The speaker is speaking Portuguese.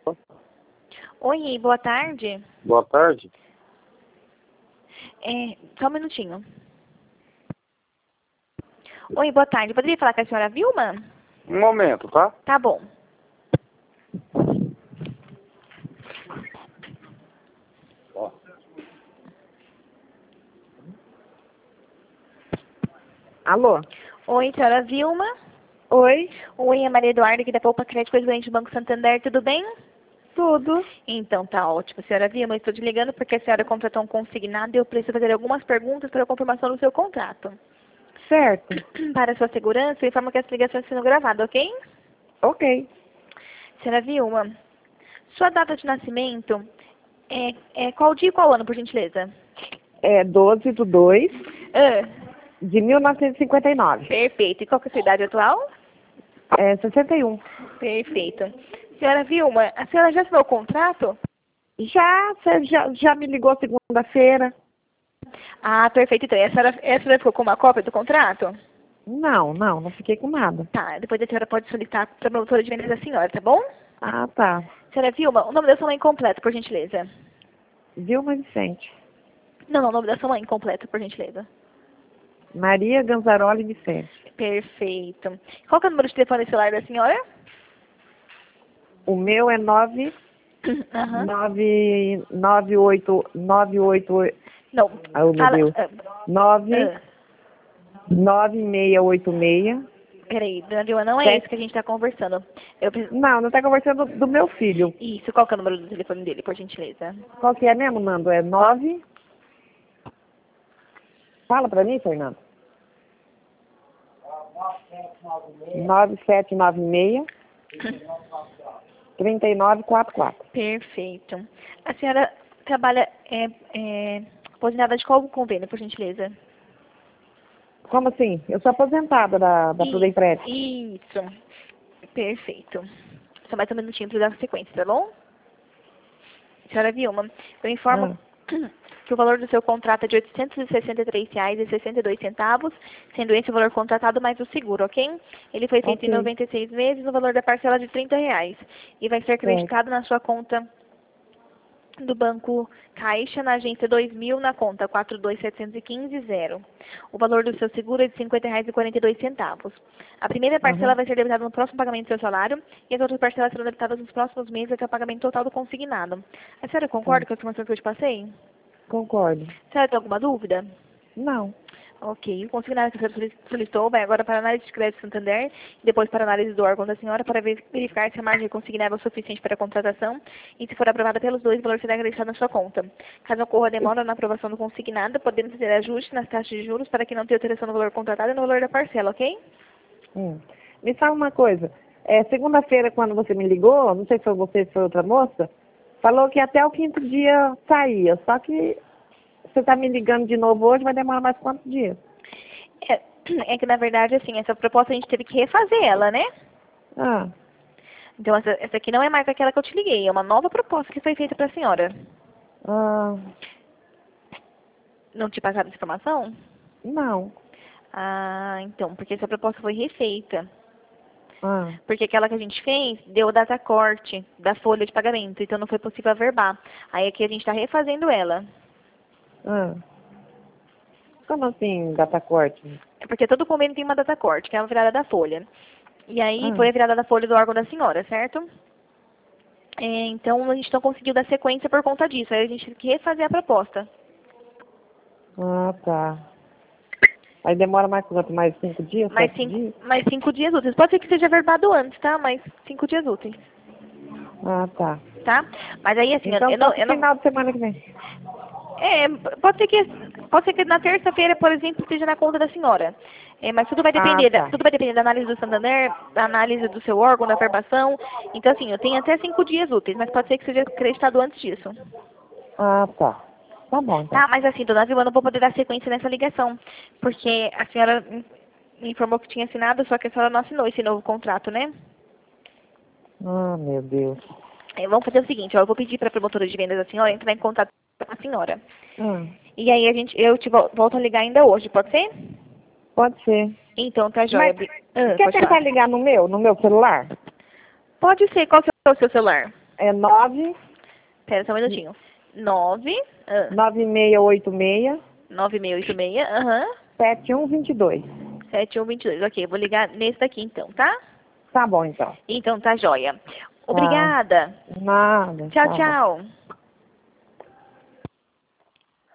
Oi, boa tarde. Boa tarde. Só um minutinho. Oi, boa tarde. Poderia falar com a senhora Vilma? Um momento, tá? Tá bom. Ó. Alô? Oi, senhora Vilma. Oi, Oi, é Maria Eduarda aqui da Poupa Crédito Presidente do Banco Santander, tudo bem? tudo. Então, tá ótimo. Senhora Vilma, eu estou te ligando porque a senhora contratou um consignado e eu preciso fazer algumas perguntas para a confirmação do seu contrato. Certo. Para a sua segurança, eu informo que essa ligação está sendo gravada, ok? Ok. Senhora Vilma, sua data de nascimento é qual dia e qual ano, por gentileza? É 12/2 Ah, de 1959. perfeito. E qual que é a sua idade atual? É 61. Perfeito. Senhora Vilma, a senhora já assinou o contrato? Você já me ligou segunda-feira? Ah, perfeito. Então, e a senhora ficou com uma cópia do contrato? Não fiquei com nada. Tá, depois a senhora pode solicitar para a promotora de vendas da senhora, tá bom? Ah, tá. Senhora Vilma, o nome da sua mãe completo, por gentileza. Vilma Vicente. Não, o nome da sua mãe completo, por gentileza. Maria Ganzaroli Vicente. Perfeito. Qual que é o número de telefone celular da senhora? O meu é 9 Aham. 98. Não, Oh, meu fala... Deus. 9 ah, 9686. peraí, dona Vilma, não é Sete. isso que a gente está conversando. Eu preciso... Não tá conversando do meu filho. Isso, qual que é o número do telefone dele, por gentileza? Qual que é mesmo, Nando? É 9. Fala pra mim, Fernando. 9796 3944. Perfeito. A senhora trabalha aposentada de qual convênio, por gentileza? Como assim? Eu sou aposentada da Prudemprédio. Isso. Perfeito. Só mais um minutinho para dar sequência, tá bom? Senhora Vilma, eu informo que o valor do seu contrato é de R$ 863,62, sendo esse o valor contratado mais o seguro, ok? Ele foi feito em Ok. 96 meses, no valor da parcela de R$ 30 e vai ser acreditado na sua conta do Banco Caixa, na agência 2000, na conta 42715-0. O valor do seu seguro é de R$ 50,42. A primeira parcela vai ser debitada no próximo pagamento do seu salário e as outras parcelas serão debitadas nos próximos meses até o pagamento total do consignado. A senhora concorda com a informação que eu te passei? Concordo. A senhora tem alguma dúvida? Não. Ok. O consignado que a senhora solicitou vai agora para a análise de crédito Santander e depois para a análise do órgão da senhora para verificar se a margem consignável é suficiente para a contratação e, se for aprovada pelos dois, o valor será acreditado na sua conta. Caso ocorra demora na aprovação do consignado, podemos fazer ajuste nas taxas de juros para que não tenha alteração no valor contratado e no valor da parcela, ok? Me fala uma coisa. Segunda-feira, quando você me ligou, não sei se foi você ou se foi outra moça, falou que até o quinto dia saía. Só que você está me ligando de novo hoje, vai demorar mais quantos dias? É que, na verdade, assim, essa proposta a gente teve que refazer ela, né? Ah, Então, essa aqui não é mais aquela que eu te liguei, é uma nova proposta que foi feita para a senhora. ah, Não te passaram essa informação? não. Ah, então, porque essa proposta foi refeita. Ah, Porque aquela que a gente fez deu data corte da folha de pagamento, então não foi possível averbar. Aí aqui a gente está refazendo ela. ah. Como assim, data corte? É porque todo convênio tem uma data corte, que é a virada da folha. E aí Ah, foi a virada da folha do órgão da senhora, certo? Então a gente não conseguiu dar sequência por conta disso. Aí a gente teve que refazer a proposta. tá. Aí demora mais quanto? Mais 5 dias, Mais 7 cinco, dias? mais 5 dias úteis. Pode ser que seja averbado antes, tá? Mais 5 dias úteis, Ah, tá. tá? Mas aí assim, Então, eu só não, pro eu não, final de semana que vem. É, pode ser que na terça-feira, por exemplo, esteja na conta da senhora. Mas tudo vai Ah, depender tá. tudo vai depender da análise do Santander, da análise do seu órgão, da averbação. Então, assim, eu tenho até 5 dias úteis, mas pode ser que seja acreditado antes disso. Ah, tá. Tá bom, então. Tá, mas assim, dona Vilma, eu não vou poder dar sequência nessa ligação, porque a senhora me informou que tinha assinado, só que a senhora não assinou esse novo contrato, né? Ah, meu Deus. Vamos fazer o seguinte, ó, eu vou pedir para a promotora de vendas da senhora entrar em contato com a senhora. Ah, E aí eu te volto a ligar ainda hoje, pode ser? pode ser. Então, tá joia. Mas quer Pode tentar falar. ligar no meu celular? Pode ser. Qual que é o seu celular? É 9 Pera só um minutinho. 9686 9686, aham. 7122. 7122. Ok, eu vou ligar nesse daqui então, tá? Tá bom, então. Então tá joia. Tá. Obrigada. Nada. Tchau, Tá bom. tchau.